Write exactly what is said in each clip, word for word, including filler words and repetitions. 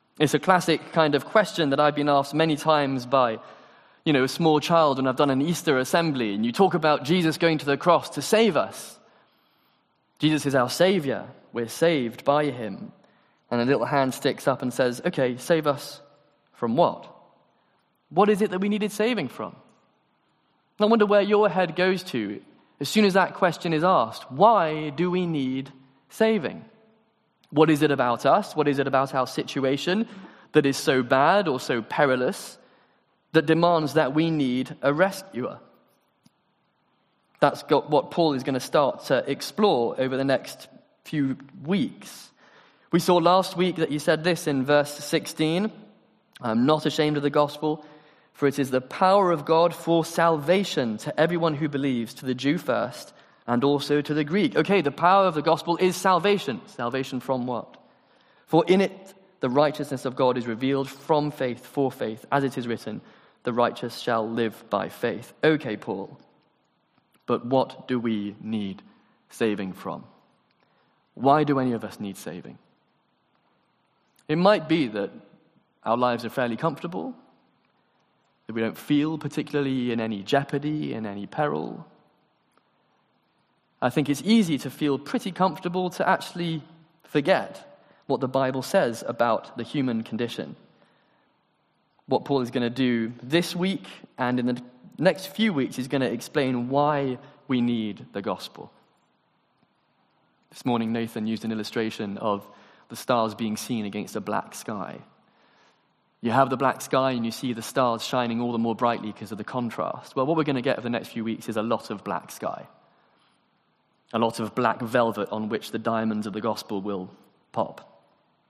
It's a classic kind of question that I've been asked many times by, you know, a small child when I've done an Easter assembly, and you talk about Jesus going to the cross to save us. Jesus is our Savior. We're saved by him. And a little hand sticks up and says, okay, save us from what? What is it that we needed saving from? I wonder where your head goes to as soon as that question is asked. Why do we need saving? What is it about us? What is it about our situation that is so bad or so perilous that demands that we need a rescuer? That's got what Paul is going to start to explore over the next few weeks. We saw last week that he said this in verse sixteen, I'm not ashamed of the gospel, for it is the power of God for salvation to everyone who believes, to the Jew first, and also to the Greek. Okay, the power of the gospel is salvation. Salvation from what? For in it the righteousness of God is revealed from faith for faith, as it is written, the righteous shall live by faith. Okay, Paul, but what do we need saving from? Why do any of us need saving? It might be that our lives are fairly comfortable, that we don't feel particularly in any jeopardy, in any peril. I think it's easy to feel pretty comfortable to actually forget what the Bible says about the human condition. What Paul is going to do this week and in the next few weeks, he's going to explain why we need the gospel. This morning, Nathan used an illustration of the stars being seen against a black sky. You have the black sky and you see the stars shining all the more brightly because of the contrast. Well, what we're going to get over the next few weeks is a lot of black sky. A lot of black velvet on which the diamonds of the gospel will pop.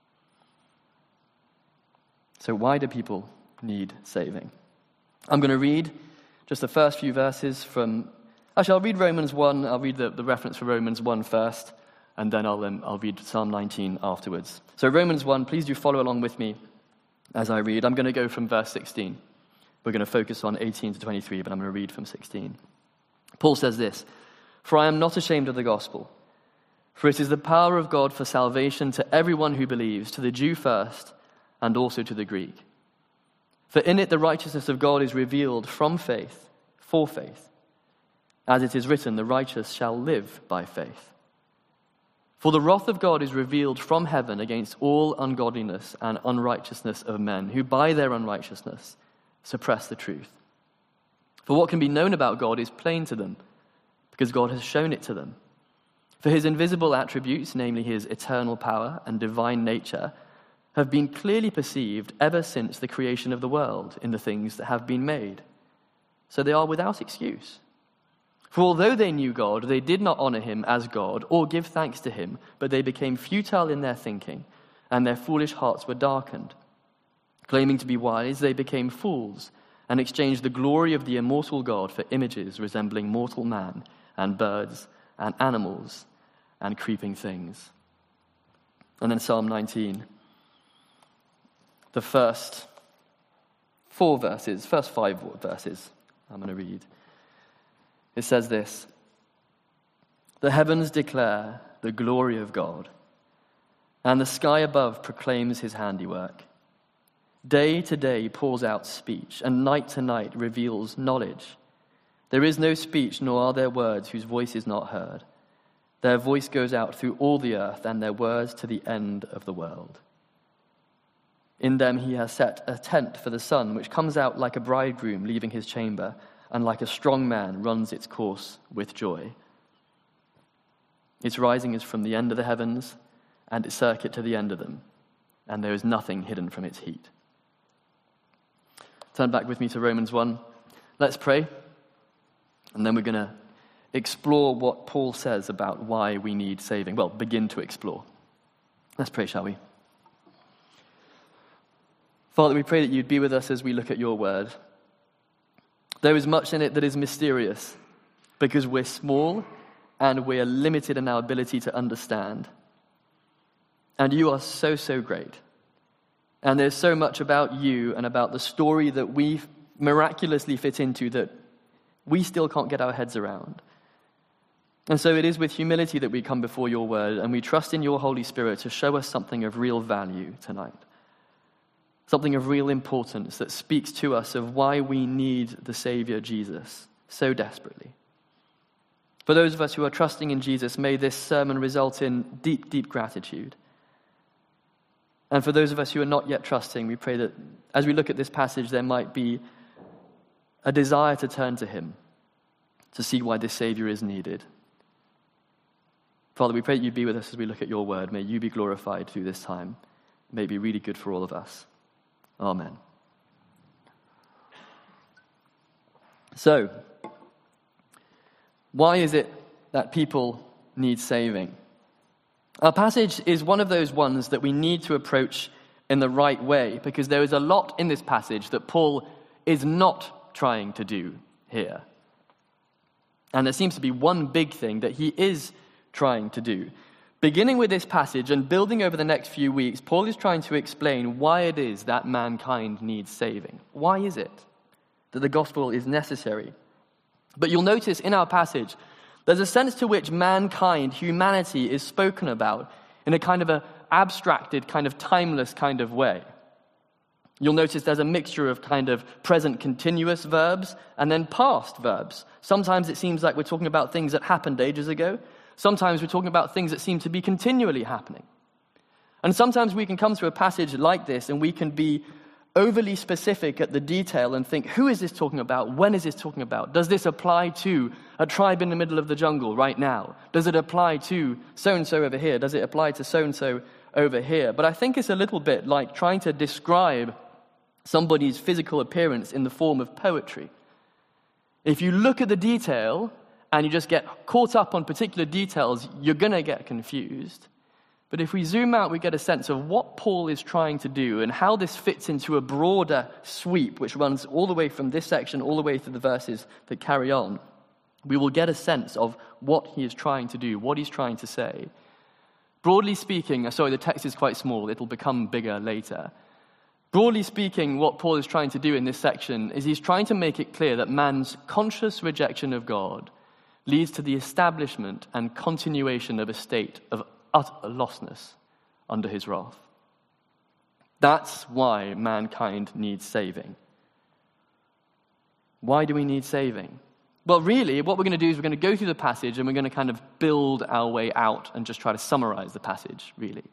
So why do people need saving? I'm going to read just the first few verses from... Actually, I'll read Romans one. I'll read the, the reference for Romans one first, and then I'll, um, I'll read Psalm nineteen afterwards. So Romans one, please do follow along with me as I read. I'm going to go from verse sixteen. We're going to focus on eighteen to twenty-three, but I'm going to read from sixteen. Paul says this, "For I am not ashamed of the gospel, for it is the power of God for salvation to everyone who believes, to the Jew first, and also to the Greek. For in it the righteousness of God is revealed from faith, for faith. As it is written, the righteous shall live by faith. For the wrath of God is revealed from heaven against all ungodliness and unrighteousness of men, who by their unrighteousness suppress the truth. For what can be known about God is plain to them, because God has shown it to them. For his invisible attributes, namely his eternal power and divine nature, have been clearly perceived ever since the creation of the world in the things that have been made. So they are without excuse. For although they knew God, they did not honor him as God or give thanks to him, but they became futile in their thinking, and their foolish hearts were darkened. Claiming to be wise, they became fools and exchanged the glory of the immortal God for images resembling mortal man and birds and animals and creeping things." And then Psalm nineteen. The first four verses, first five verses, I'm going to read. It says this, "The heavens declare the glory of God, and the sky above proclaims his handiwork. Day to day pours out speech, and night to night reveals knowledge. There is no speech, nor are there words whose voice is not heard. Their voice goes out through all the earth, and their words to the end of the world. In them he has set a tent for the sun, which comes out like a bridegroom leaving his chamber, and like a strong man runs its course with joy. Its rising is from the end of the heavens, and its circuit to the end of them, and there is nothing hidden from its heat." Turn back with me to Romans one. Let's pray, and then we're going to explore what Paul says about why we need saving. Well, begin to explore. Let's pray, shall we? Father, we pray that you'd be with us as we look at your word. There is much in it that is mysterious because we're small and we're limited in our ability to understand. And you are so, so great. And there's so much about you and about the story that we miraculously fit into that we still can't get our heads around. And so it is with humility that we come before your word, and we trust in your Holy Spirit to show us something of real value tonight. something of real importance that speaks to us of why we need the Savior Jesus so desperately. For those of us who are trusting in Jesus, may this sermon result in deep, deep gratitude. And for those of us who are not yet trusting, we pray that as we look at this passage, there might be a desire to turn to him, to see why this Savior is needed. Father, we pray that you'd be with us as we look at your word. May you be glorified through this time. May it be really good for all of us. Amen. So, why is it that people need saving? Our passage is one of those ones that we need to approach in the right way, because there is a lot in this passage that Paul is not trying to do here. And there seems to be one big thing that he is trying to do. Beginning with this passage and building over the next few weeks, Paul is trying to explain why it is that mankind needs saving. Why is it that the gospel is necessary? But you'll notice in our passage, there's a sense to which mankind, humanity, is spoken about in a kind of a abstracted, kind of timeless kind of way. You'll notice there's a mixture of kind of present continuous verbs and then past verbs. Sometimes it seems like we're talking about things that happened ages ago. Sometimes we're talking about things that seem to be continually happening. And sometimes we can come to a passage like this and we can be overly specific at the detail and think, who is this talking about? When is this talking about? Does this apply to a tribe in the middle of the jungle right now? Does it apply to so-and-so over here? Does it apply to so-and-so over here? But I think it's a little bit like trying to describe somebody's physical appearance in the form of poetry. If you look at the detail and you just get caught up on particular details, you're going to get confused. But if we zoom out, we get a sense of what Paul is trying to do and how this fits into a broader sweep, which runs all the way from this section all the way through the verses that carry on. We will get a sense of what he is trying to do, what he's trying to say. Broadly speaking, sorry, the text is quite small. It'll become bigger later. Broadly speaking, what Paul is trying to do in this section is he's trying to make it clear that man's conscious rejection of God leads to the establishment and continuation of a state of utter lostness under his wrath. That's why mankind needs saving. Why do we need saving? Well, really, what we're going to do is we're going to go through the passage and we're going to kind of build our way out and just try to summarize the passage, really.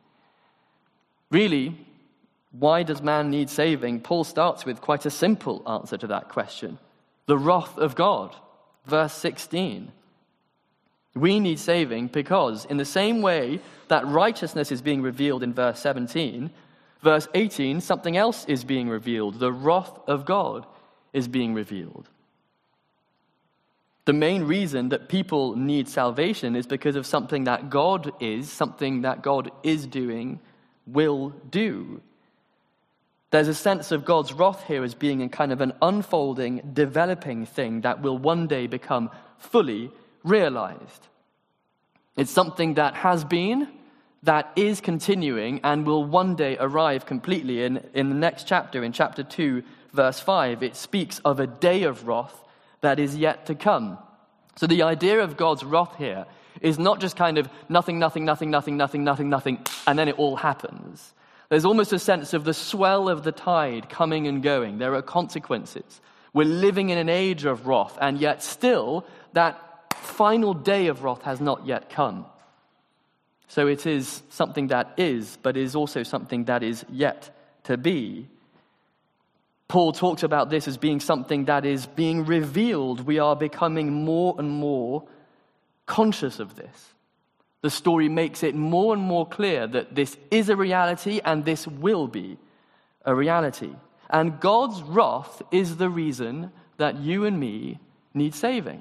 Really, why does man need saving? Paul starts with quite a simple answer to that question. The wrath of God. Verse sixteen. We need saving because in the same way that righteousness is being revealed in verse seventeen, verse eighteen, something else is being revealed. The wrath of God is being revealed. The main reason that people need salvation is because of something that God is, something that God is doing, will do. There's a sense of God's wrath here as being a kind of an unfolding, developing thing that will one day become fully realized. It's something that has been, that is continuing, and will one day arrive completely. In, in the next chapter, in chapter two, verse five, it speaks of a day of wrath that is yet to come. So the idea of God's wrath here is not just kind of nothing, nothing, nothing, nothing, nothing, nothing, nothing, and then it all happens. There's almost a sense of the swell of the tide coming and going. There are consequences. We're living in an age of wrath, and yet still that final day of wrath has not yet come. So it is something that is, but is also something that is yet to be. Paul talks about this as being something that is being revealed. We are becoming more and more conscious of this. The story makes it more and more clear that this is a reality and this will be a reality. And God's wrath is the reason that you and me need saving.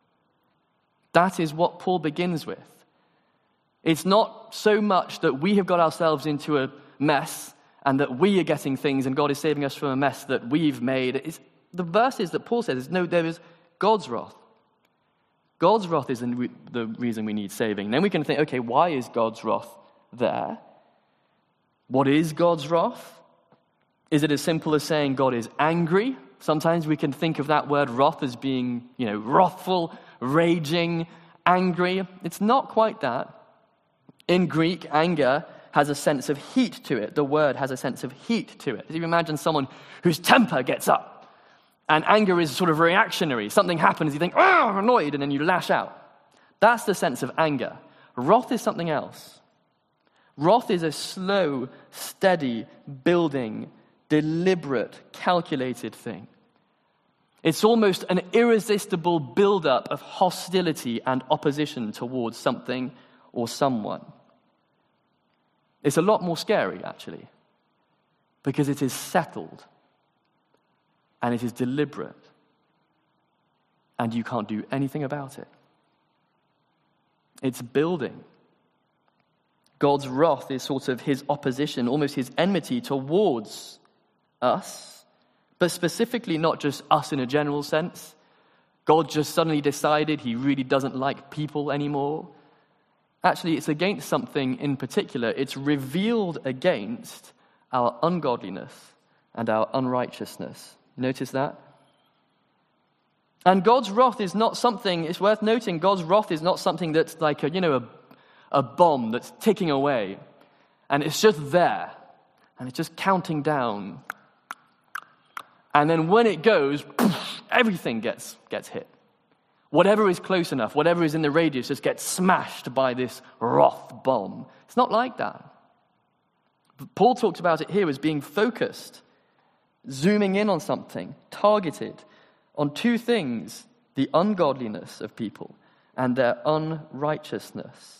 That is what Paul begins with. It's not so much that we have got ourselves into a mess and that we are getting things and God is saving us from a mess that we've made. It's the verses that Paul says is, no, there is God's wrath. God's wrath is the reason we need saving. Then we can think, okay, why is God's wrath there? What is God's wrath? Is it as simple as saying God is angry? Sometimes we can think of that word wrath as being, you know, wrathful, raging, angry. It's not quite that. In Greek, anger has a sense of heat to it. The word has a sense of heat to it. If you imagine someone whose temper gets up, and anger is sort of reactionary. Something happens, you think, oh, I'm annoyed, and then you lash out. That's the sense of anger. Wrath is something else. Wrath is a slow, steady, building, deliberate, calculated thing. It's almost an irresistible build-up of hostility and opposition towards something or someone. It's a lot more scary, actually, because it is settled and it is deliberate and you can't do anything about it. It's building. God's wrath is sort of his opposition, almost his enmity towards us, but specifically not just us in a general sense. God just suddenly decided he really doesn't like people anymore. Actually, it's against something in particular. It's revealed against our ungodliness and our unrighteousness. Notice that? And God's wrath is not something, it's worth noting, God's wrath is not something that's like a, you know, a a bomb that's ticking away, and it's just there, and it's just counting down. And then when it goes, poof, everything gets, gets hit. Whatever is close enough, whatever is in the radius just gets smashed by this wrath bomb. It's not like that. Paul talks about it here as being focused, zooming in on something, targeted on two things, the ungodliness of people and their unrighteousness.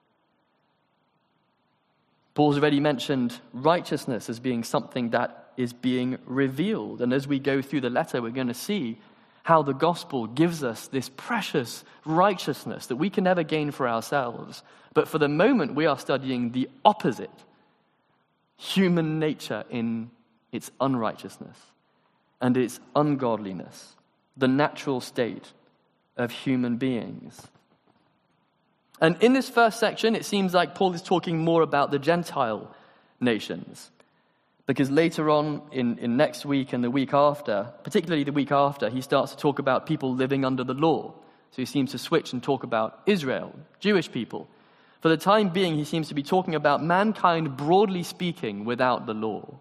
Paul's already mentioned righteousness as being something that is being revealed. And as we go through the letter, we're going to see how the gospel gives us this precious righteousness that we can never gain for ourselves. But for the moment, we are studying the opposite, human nature in its unrighteousness and its ungodliness, the natural state of human beings. And in this first section, it seems like Paul is talking more about the Gentile nations. Because later on, in, in next week and the week after, particularly the week after, he starts to talk about people living under the law. So he seems to switch and talk about Israel, Jewish people. For the time being, he seems to be talking about mankind, broadly speaking, without the law.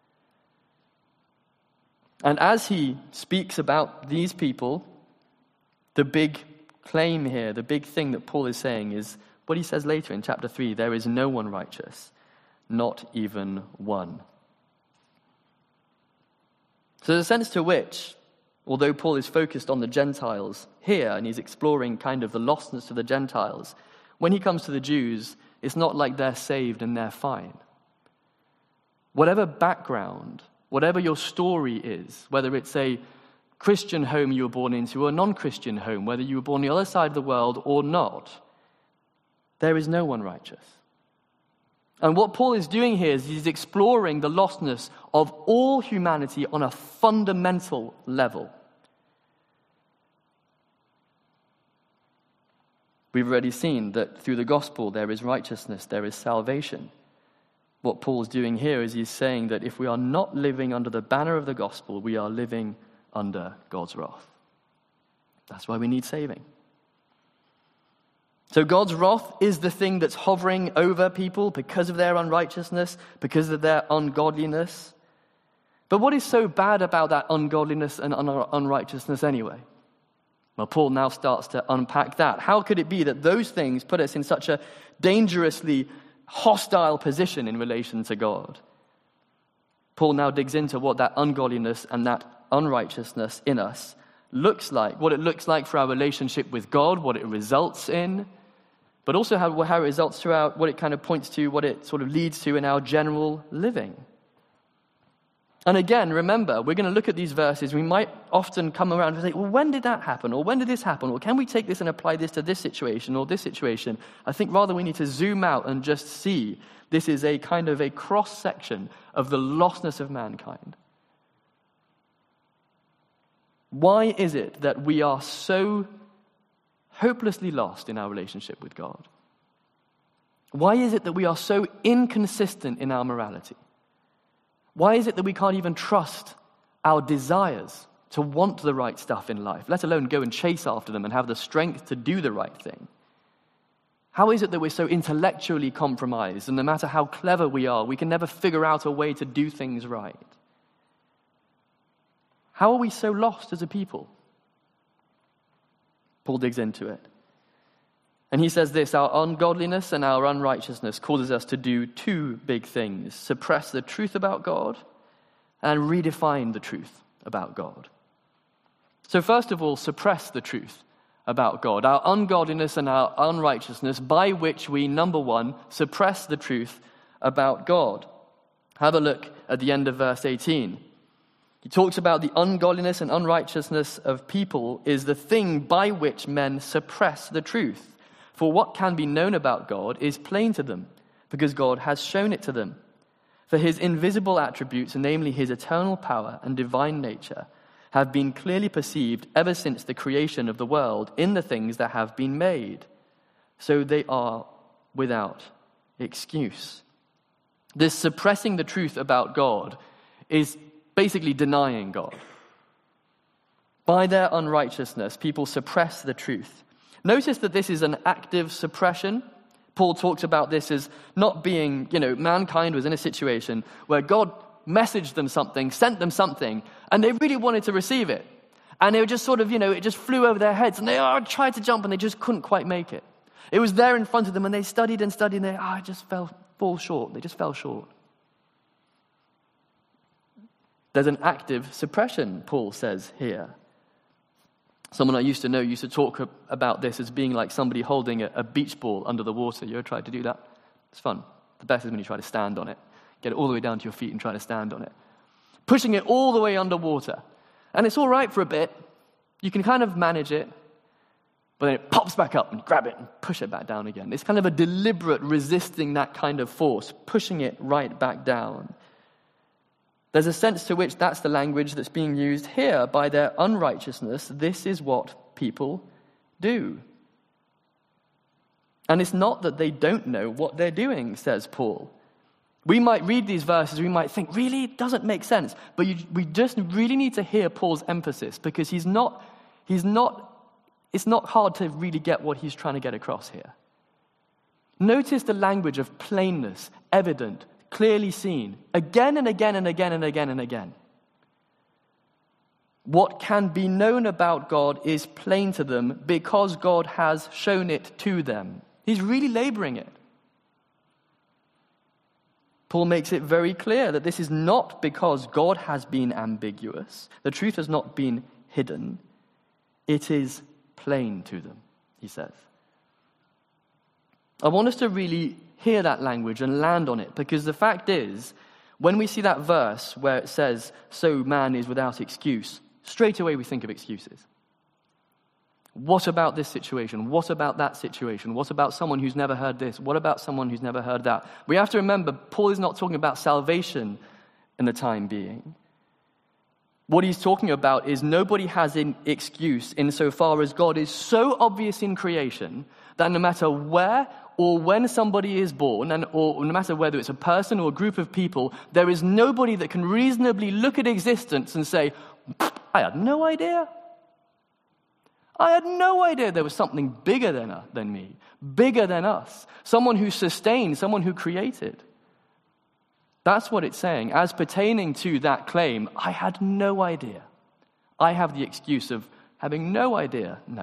And as he speaks about these people, the big claim here, the big thing that Paul is saying is what he says later in chapter three, there is no one righteous, not even one. So there's a sense to which, although Paul is focused on the Gentiles here, and he's exploring kind of the lostness of the Gentiles, when he comes to the Jews, it's not like they're saved and they're fine. Whatever background, whatever your story is, whether it's a Christian home you were born into or a non-Christian home, whether you were born on the other side of the world or not, there is no one righteous. And what Paul is doing here is he's exploring the lostness of all humanity on a fundamental level. We've already seen that through the gospel there is righteousness, there is salvation. What Paul's doing here is he's saying that if we are not living under the banner of the gospel, we are living under God's wrath. That's why we need saving. So God's wrath is the thing that's hovering over people because of their unrighteousness, because of their ungodliness. But what is so bad about that ungodliness and un- unrighteousness anyway? Well, Paul now starts to unpack that. How could it be that those things put us in such a dangerously hostile position in relation to God? Paul now digs into what that ungodliness and that unrighteousness in us looks like, what it looks like for our relationship with God, what it results in, but also how, how it results to our, what it kind of points to, what it sort of leads to in our general living. And again, remember, we're going to look at these verses. We might often come around and say, well, when did that happen? Or when did this happen? Or can we take this and apply this to this situation or this situation? I think rather we need to zoom out and just see this is a kind of a cross-section of the lostness of mankind. Why is it that we are so hopelessly lost in our relationship with God? Why is it that we are so inconsistent in our morality? Why is it that we can't even trust our desires to want the right stuff in life, let alone go and chase after them and have the strength to do the right thing? How is it that we're so intellectually compromised, and no matter how clever we are, we can never figure out a way to do things right? How are we so lost as a people? Paul digs into it. And he says this: our ungodliness and our unrighteousness causes us to do two big things: suppress the truth about God and redefine the truth about God. So first of all, suppress the truth about God. Our ungodliness and our unrighteousness, by which we, number one, suppress the truth about God. Have a look at the end of verse eighteen. He talks about the ungodliness and unrighteousness of people is the thing by which men suppress the truth. For what can be known about God is plain to them, because God has shown it to them. For his invisible attributes, namely his eternal power and divine nature, have been clearly perceived ever since the creation of the world in the things that have been made. So they are without excuse. This suppressing the truth about God is basically denying God. By their unrighteousness, people suppress the truth. Notice that this is an active suppression. Paul talks about this as not being, you know, mankind was in a situation where God messaged them something, sent them something, and they really wanted to receive it. And they were just sort of, you know, it just flew over their heads, and they oh, tried to jump, and they just couldn't quite make it. It was there in front of them, and they studied and studied, and they, ah, oh, just fell, fall short. They just fell short. There's an active suppression, Paul says here. Someone I used to know used to talk about this as being like somebody holding a, a beach ball under the water. You ever tried to do that? It's fun. The best is when you try to stand on it. Get it all the way down to your feet and try to stand on it. Pushing it all the way underwater. And it's all right for a bit. You can kind of manage it. But then it pops back up and grab it and push it back down again. It's kind of a deliberate resisting that kind of force, pushing it right back down. There's a sense to which that's the language that's being used here. By their unrighteousness, this is what people do. And it's not that they don't know what they're doing, says Paul. We might read these verses, we might think, really, it doesn't make sense. But you, we just really need to hear Paul's emphasis, because he's not, he's not, it's not hard to really get what he's trying to get across here. Notice the language of plainness, evident, clearly seen, again and again and again and again and again. What can be known about God is plain to them because God has shown it to them. He's really laboring it. Paul makes it very clear that this is not because God has been ambiguous. The truth has not been hidden. It is plain to them, he says. I want us to really hear that language and land on it, because the fact is, when we see that verse where it says, so man is without excuse, straight away we think of excuses. What about this situation? What about that situation? What about someone who's never heard this? What about someone who's never heard that? We have to remember, Paul is not talking about salvation in the time being. What he's talking about is nobody has an excuse insofar as God is so obvious in creation that no matter where or when somebody is born, and or no matter whether it's a person or a group of people, there is nobody that can reasonably look at existence and say, I had no idea. I had no idea there was something bigger than, uh, than me, bigger than us, someone who sustained, someone who created. That's what it's saying. As pertaining to that claim, I had no idea. I have the excuse of having no idea. No.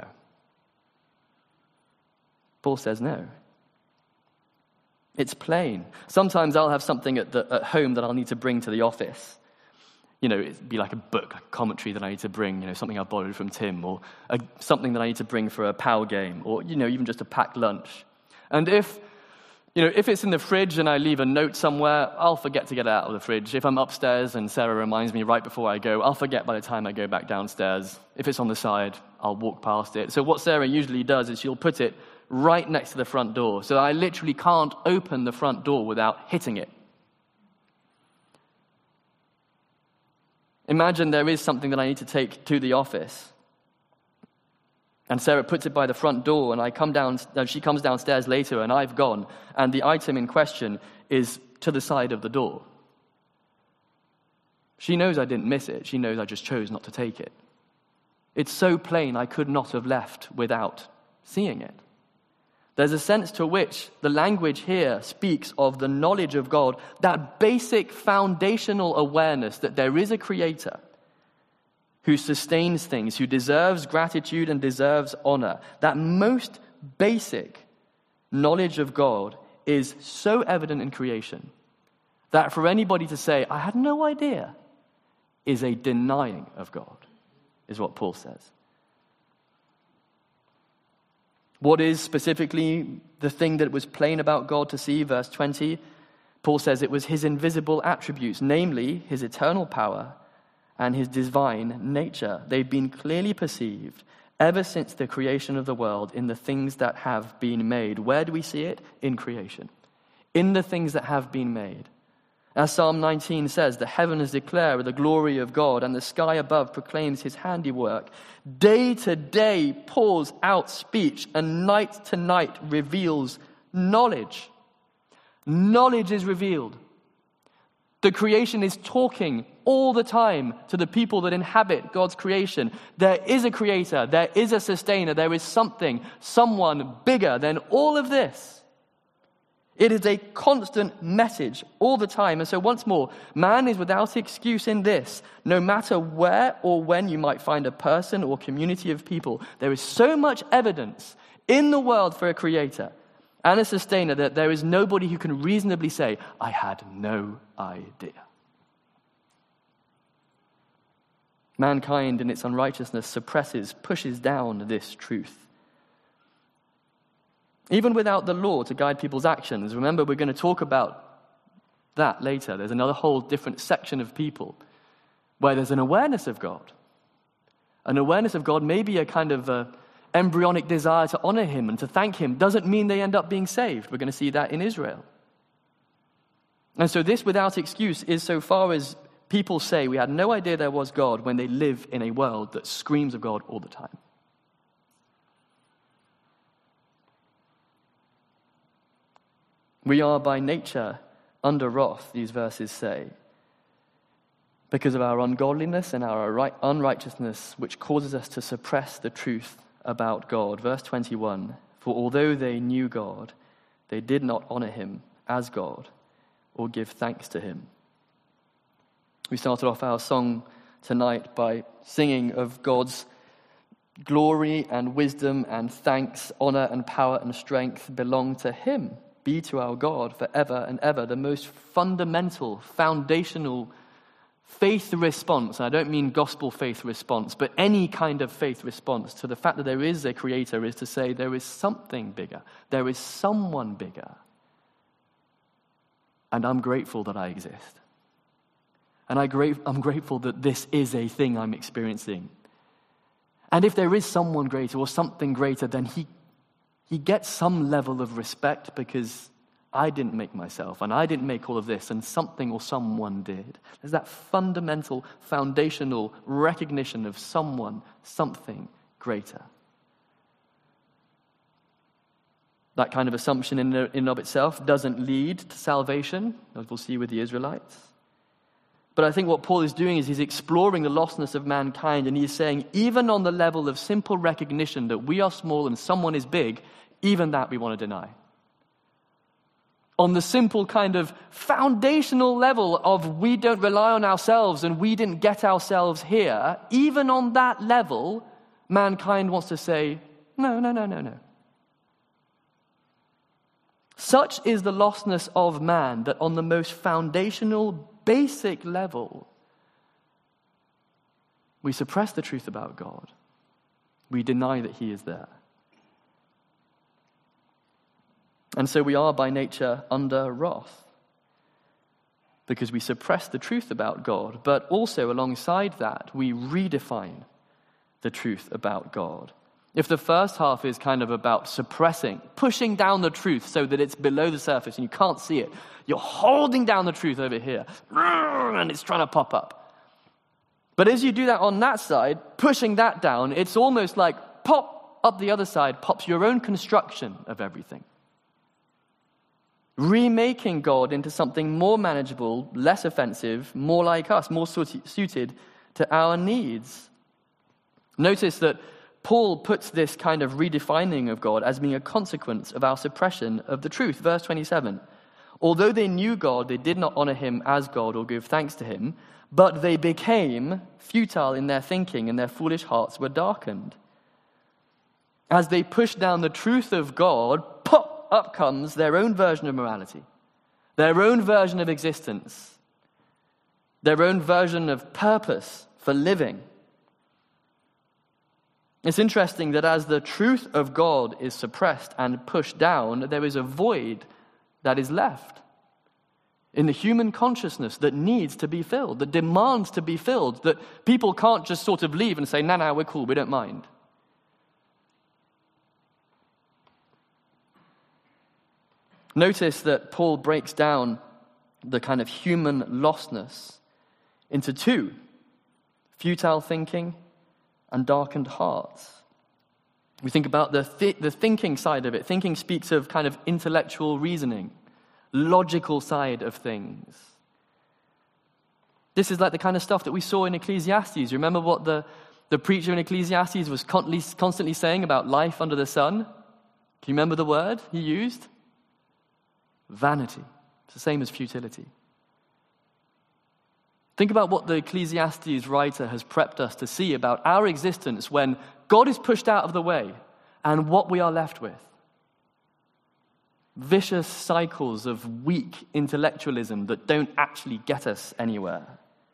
Paul says no. It's plain. Sometimes I'll have something at, the, at home that I'll need to bring to the office. You know, it'd be like a book, a commentary that I need to bring, you know, something I borrowed from Tim, or a, something that I need to bring for a POW game, or, you know, even just a packed lunch. And if, you know, if it's in the fridge and I leave a note somewhere, I'll forget to get it out of the fridge. If I'm upstairs and Sarah reminds me right before I go, I'll forget by the time I go back downstairs. If it's on the side, I'll walk past it. So what Sarah usually does is she'll put it right next to the front door, so I literally can't open the front door without hitting it. Imagine there is something that I need to take to the office, and Sarah puts it by the front door, and I come down. She comes downstairs later, and I've gone, and the item in question is to the side of the door. She knows I didn't miss it. She knows I just chose not to take it. It's so plain I could not have left without seeing it. There's a sense to which the language here speaks of the knowledge of God, that basic foundational awareness that there is a creator who sustains things, who deserves gratitude and deserves honor. That most basic knowledge of God is so evident in creation that for anybody to say, I had no idea, is a denying of God, is what Paul says. What is specifically the thing that was plain about God to see? Verse twenty, Paul says it was his invisible attributes, namely his eternal power and his divine nature. They've been clearly perceived ever since the creation of the world in the things that have been made. Where do we see it? In creation. In the things that have been made. As Psalm nineteen says, the heavens declare the glory of God, and the sky above proclaims his handiwork. Day to day pours out speech, and night to night reveals knowledge. Knowledge is revealed. The creation is talking all the time to the people that inhabit God's creation. There is a creator, there is a sustainer, there is something, someone bigger than all of this. It is a constant message all the time. And so once more, man is without excuse in this. No matter where or when you might find a person or community of people, there is so much evidence in the world for a creator and a sustainer that there is nobody who can reasonably say, I had no idea. Mankind in its unrighteousness suppresses, pushes down this truth. Even without the law to guide people's actions. Remember, we're going to talk about that later. There's another whole different section of people where there's an awareness of God. An awareness of God may be a kind of a embryonic desire to honor him and to thank him. Doesn't mean they end up being saved. We're going to see that in Israel. And so this without excuse is so far as people say we had no idea there was God when they live in a world that screams of God all the time. We are by nature under wrath, these verses say, because of our ungodliness and our unrighteousness, which causes us to suppress the truth about God. Verse twenty-one, for although they knew God, they did not honor him as God or give thanks to him. We started off our song tonight by singing of God's glory and wisdom and thanks, honor and power and strength belong to him. Be to our God forever and ever. The most fundamental, foundational faith response, and I don't mean gospel faith response, but any kind of faith response to the fact that there is a creator is to say there is something bigger. There is someone bigger. And I'm grateful that I exist. And I gra- I'm grateful that this is a thing I'm experiencing. And if there is someone greater or something greater, then he He gets some level of respect because I didn't make myself and I didn't make all of this and something or someone did. There's that fundamental, foundational recognition of someone, something greater. That kind of assumption in and of itself doesn't lead to salvation, as we'll see with the Israelites. But I think what Paul is doing is he's exploring the lostness of mankind, and he's saying, even on the level of simple recognition that we are small and someone is big, even that we want to deny. On the simple kind of foundational level of we don't rely on ourselves and we didn't get ourselves here, even on that level, mankind wants to say, no, no, no, no, no. Such is the lostness of man that on the most foundational, basic level, we suppress the truth about God. We deny that he is there. And so we are by nature under wrath because we suppress the truth about God, but also alongside that, we redefine the truth about God. If the first half is kind of about suppressing, pushing down the truth so that it's below the surface and you can't see it, you're holding down the truth over here, and it's trying to pop up. But as you do that on that side, pushing that down, it's almost like pop up the other side, pops your own construction of everything. Remaking God into something more manageable, less offensive, more like us, more suited to our needs. Notice that Paul puts this kind of redefining of God as being a consequence of our suppression of the truth. Verse twenty-seven, although they knew God, they did not honor him as God or give thanks to him, but they became futile in their thinking and their foolish hearts were darkened. As they pushed down the truth of God, pop, up comes their own version of morality, their own version of existence, their own version of purpose for living. It's interesting that as the truth of God is suppressed and pushed down, there is a void that is left in the human consciousness that needs to be filled, that demands to be filled, that people can't just sort of leave and say, no, no, we're cool, we don't mind. Notice that Paul breaks down the kind of human lostness into two: futile thinking and darkened hearts. We think about the th- the thinking side of it. Thinking speaks of kind of intellectual reasoning, logical side of things. This is like the kind of stuff that we saw in Ecclesiastes. Remember what the, the preacher in Ecclesiastes was constantly, constantly saying about life under the sun? Can you remember the word he used? Vanity. It's the same as futility. Think about what the Ecclesiastes writer has prepped us to see about our existence when God is pushed out of the way and what we are left with. Vicious cycles of weak intellectualism that don't actually get us anywhere.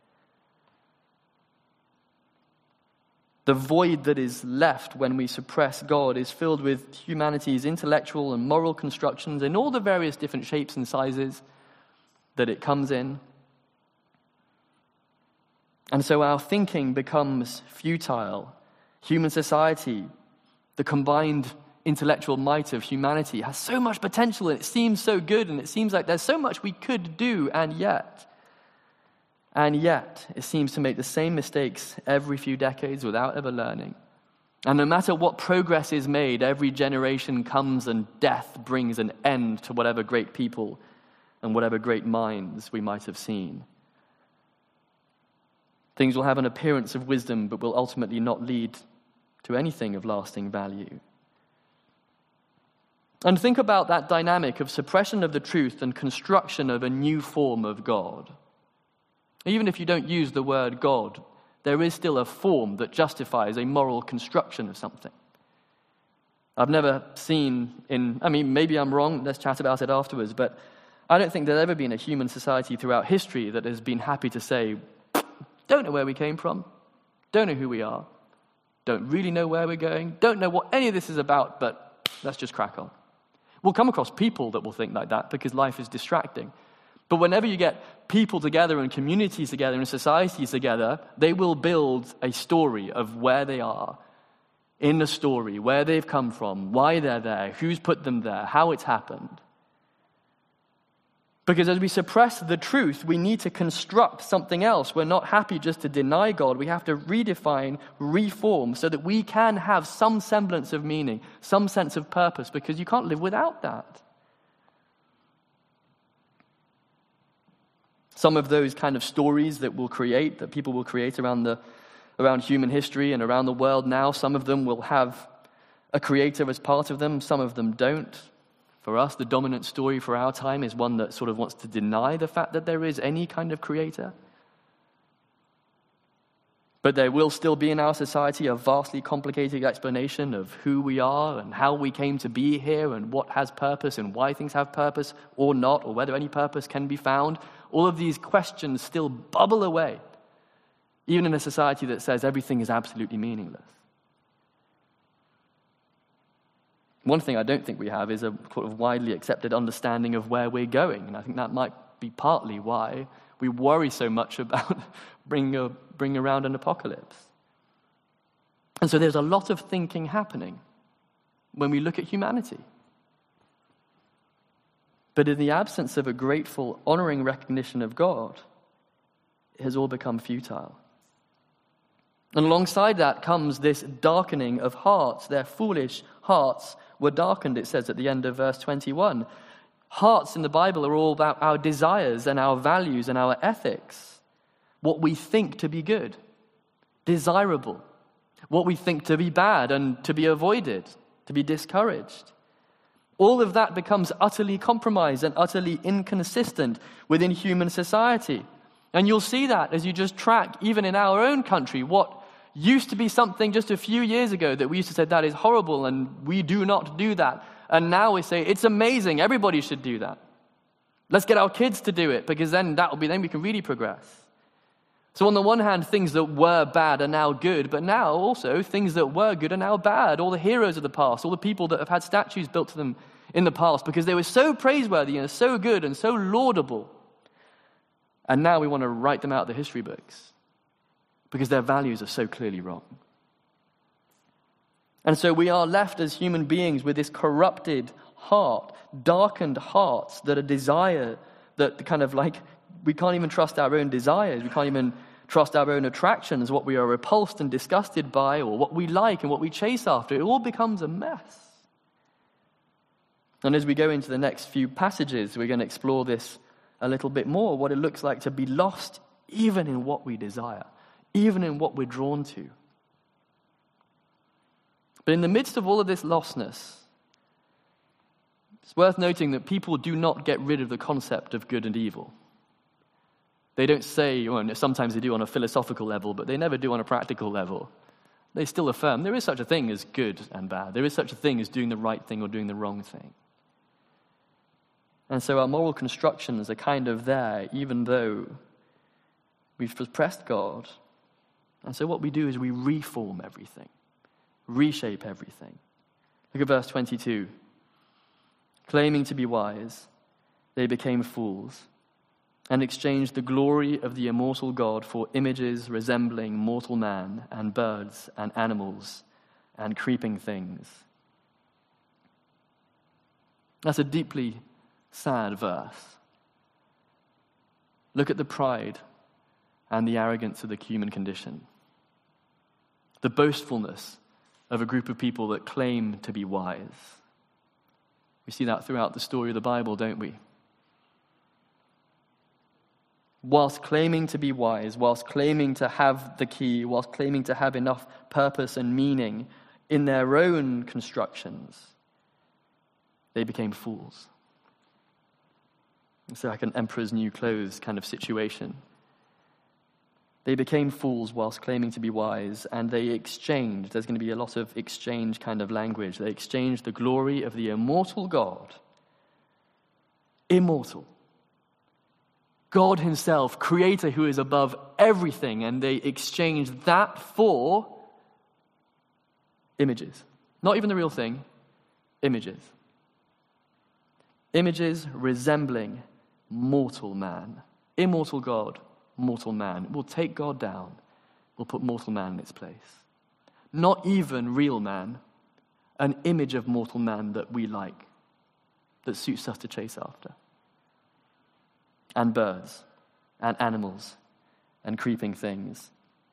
The void that is left when we suppress God is filled with humanity's intellectual and moral constructions in all the various different shapes and sizes that it comes in. And so our thinking becomes futile. Human society, the combined intellectual might of humanity, has so much potential and it seems so good and it seems like there's so much we could do, and yet, and yet, it seems to make the same mistakes every few decades without ever learning. And no matter what progress is made, every generation comes and death brings an end to whatever great people and whatever great minds we might have seen. Things will have an appearance of wisdom, but will ultimately not lead to anything of lasting value. And think about that dynamic of suppression of the truth and construction of a new form of God. Even if you don't use the word God, there is still a form that justifies a moral construction of something. I've never seen in, I mean, maybe I'm wrong, let's chat about it afterwards, but I don't think there's ever been a human society throughout history that has been happy to say, don't know where we came from, don't know who we are, don't really know where we're going, don't know what any of this is about, but let's just crack on. We'll come across people that will think like that because life is distracting. But whenever you get people together and communities together and societies together, they will build a story of where they are in the story, where they've come from, why they're there, who's put them there, how it's happened. Because as we suppress the truth, we need to construct something else. We're not happy just to deny God. We have to redefine, reform, so that we can have some semblance of meaning, some sense of purpose, because you can't live without that. Some of those kind of stories that we'll create, that people will create around the around human history and around the world now, some of them will have a creator as part of them, some of them don't. For us, the dominant story for our time is one that sort of wants to deny the fact that there is any kind of creator. But there will still be in our society a vastly complicated explanation of who we are and how we came to be here and what has purpose and why things have purpose or not, or whether any purpose can be found. All of these questions still bubble away, even in a society that says everything is absolutely meaningless. One thing I don't think we have is a sort of widely accepted understanding of where we're going, and I think that might be partly why we worry so much about bringing, a, bringing around an apocalypse. And so there's a lot of thinking happening when we look at humanity. But in the absence of a grateful, honoring recognition of God, it has all become futile. And alongside that comes this darkening of hearts. Their foolish hearts were darkened, it says at the end of verse twenty-one. Hearts in the Bible are all about our desires and our values and our ethics. What we think to be good, desirable, what we think to be bad and to be avoided, to be discouraged. All of that becomes utterly compromised and utterly inconsistent within human society. And you'll see that as you just track, even in our own country, what used to be something just a few years ago that we used to say that is horrible and we do not do that. And now we say it's amazing, everybody should do that. Let's get our kids to do it, because then that will be then we can really progress. So on the one hand, things that were bad are now good, but now also things that were good are now bad. All the heroes of the past, all the people that have had statues built to them in the past because they were so praiseworthy and so good and so laudable. And now we want to write them out of the history books because their values are so clearly wrong. And so we are left as human beings with this corrupted heart, darkened hearts that are desire, that kind of like, we can't even trust our own desires. We can't even trust our own attractions, what we are repulsed and disgusted by, or what we like and what we chase after. It all becomes a mess. And as we go into the next few passages, we're going to explore this a little bit more, what it looks like to be lost even in what we desire, even in what we're drawn to. But in the midst of all of this lostness, it's worth noting that people do not get rid of the concept of good and evil. They don't say, well, sometimes they do on a philosophical level, but they never do on a practical level. They still affirm there is such a thing as good and bad. There is such a thing as doing the right thing or doing the wrong thing. And so our moral constructions are kind of there, even though we've suppressed God. And so what we do is we reform everything, reshape everything. Look at verse twenty-two. Claiming to be wise, they became fools and exchanged the glory of the immortal God for images resembling mortal man and birds and animals and creeping things. That's a deeply sad verse. Look at the pride and the arrogance of the human condition. The boastfulness of a group of people that claim to be wise. We see that throughout the story of the Bible, don't we? Whilst claiming to be wise, whilst claiming to have the key, whilst claiming to have enough purpose and meaning in their own constructions, they became fools. It's like an emperor's new clothes kind of situation. They became fools whilst claiming to be wise, and they exchanged, there's going to be a lot of exchange kind of language, they exchanged the glory of the immortal God, immortal, God himself, creator who is above everything, and they exchanged that for images. Not even the real thing, images. Images resembling mortal man. Immortal God, mortal man. We'll take God down. We'll put mortal man in its place. Not even real man, an image of mortal man that we like, that suits us to chase after. And birds, and animals, and creeping things.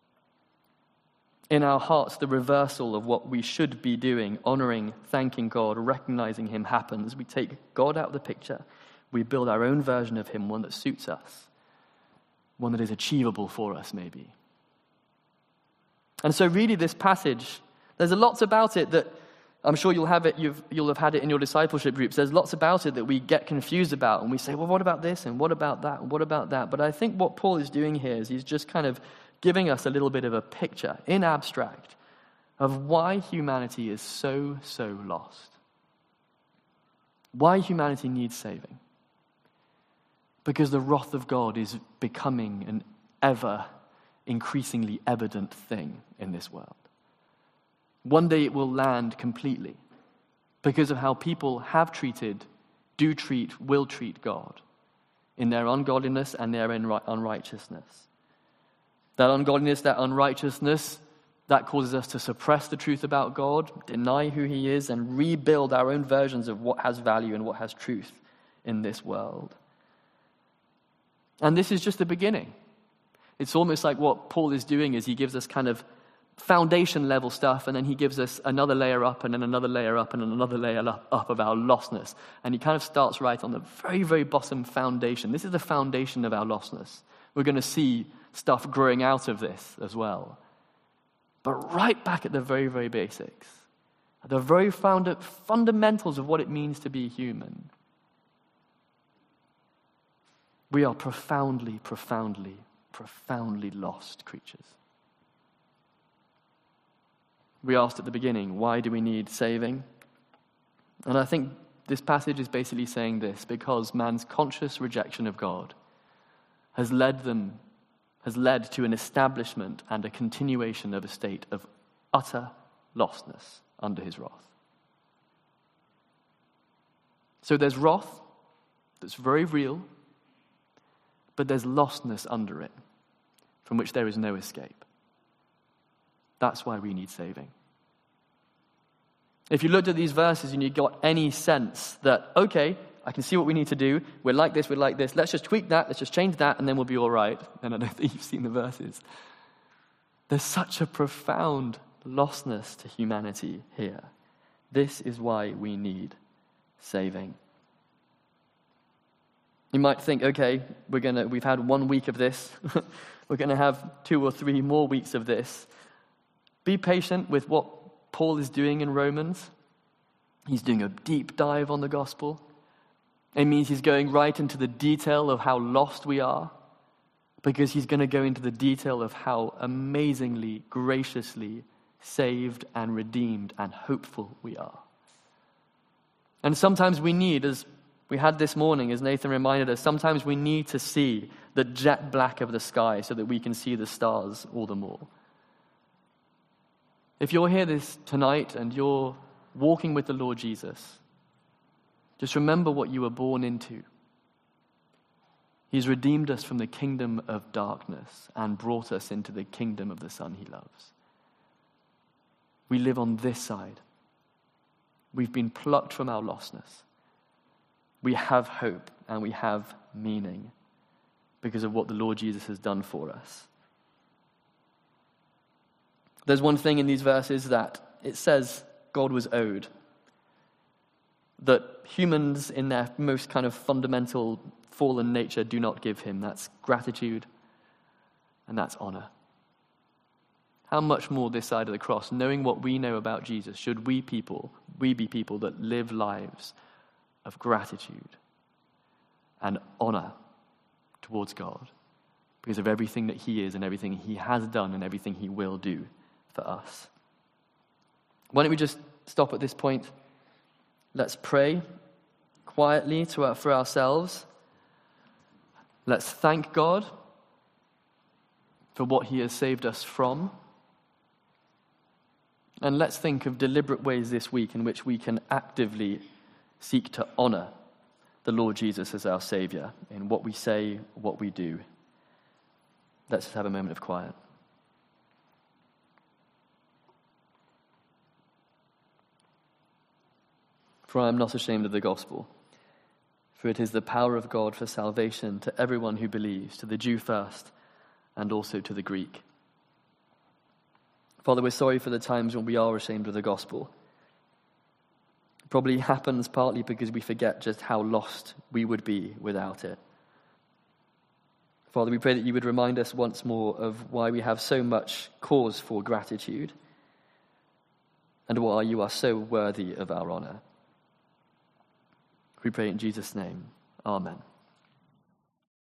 In our hearts, the reversal of what we should be doing, honoring, thanking God, recognizing him happens. We take God out of the picture. We build our own version of him, one that suits us, one that is achievable for us, maybe. And so really this passage, there's a lot about it that I'm sure you'll have it, you've, you'll have had it in your discipleship groups. There's lots about it that we get confused about, and we say, well, what about this, and what about that, and what about that? But I think what Paul is doing here is he's just kind of giving us a little bit of a picture, in abstract, of why humanity is so, so lost. Why humanity needs saving. Because the wrath of God is becoming an ever increasingly evident thing in this world. One day it will land completely because of how people have treated, do treat, will treat God in their ungodliness and their unrighteousness. That ungodliness, that unrighteousness, that causes us to suppress the truth about God, deny who he is, and rebuild our own versions of what has value and what has truth in this world. And this is just the beginning. It's almost like what Paul is doing is he gives us kind of foundation level stuff, and then he gives us another layer up, and then another layer up, and then another layer up of our lostness. And he kind of starts right on the very, very bottom foundation. This is the foundation of our lostness. We're going to see stuff growing out of this as well. But right back at the very, very basics, at the very found- fundamentals of what it means to be human, we are profoundly, profoundly, profoundly lost creatures. We asked at the beginning, why do we need saving? And I think this passage is basically saying this, because man's conscious rejection of God has led them, has led to an establishment and a continuation of a state of utter lostness under his wrath. So there's wrath that's very real, but there's lostness under it, from which there is no escape. That's why we need saving. If you looked at these verses and you got any sense that, okay, I can see what we need to do, we're like this, we're like this, let's just tweak that, let's just change that, and then we'll be all right, then I don't think you've seen the verses. There's such a profound lostness to humanity here. This is why we need saving. You might think, okay, we're gonna we've had one week of this. We're going to have two or three more weeks of this. Be patient with what Paul is doing in Romans. He's doing a deep dive on the gospel. It means he's going right into the detail of how lost we are, because he's going to go into the detail of how amazingly, graciously saved and redeemed and hopeful we are. And sometimes we need, as we had this morning, as Nathan reminded us, sometimes we need to see the jet black of the sky so that we can see the stars all the more. If you're here this tonight and you're walking with the Lord Jesus, just remember what you were born into. He's redeemed us from the kingdom of darkness and brought us into the kingdom of the Son he loves. We live on this side. We've been plucked from our lostness. We have hope and we have meaning because of what the Lord Jesus has done for us. There's one thing in these verses that it says God was owed. That humans in their most kind of fundamental fallen nature do not give him. That's gratitude and that's honor. How much more this side of the cross, knowing what we know about Jesus, should we people, we be people that live lives of gratitude and honor towards God because of everything that he is and everything he has done and everything he will do for us. Why don't we just stop at this point? Let's pray quietly to our, for ourselves. Let's thank God for what he has saved us from. And let's think of deliberate ways this week in which we can actively seek to honor the Lord Jesus as our Savior in what we say, what we do. Let's just have a moment of quiet. For I am not ashamed of the gospel, for it is the power of God for salvation to everyone who believes, to the Jew first, and also to the Greek. Father, we're sorry for the times when we are ashamed of the gospel. It probably happens partly because we forget just how lost we would be without it. Father, we pray that you would remind us once more of why we have so much cause for gratitude and why you are so worthy of our honor. We pray in Jesus' name. Amen.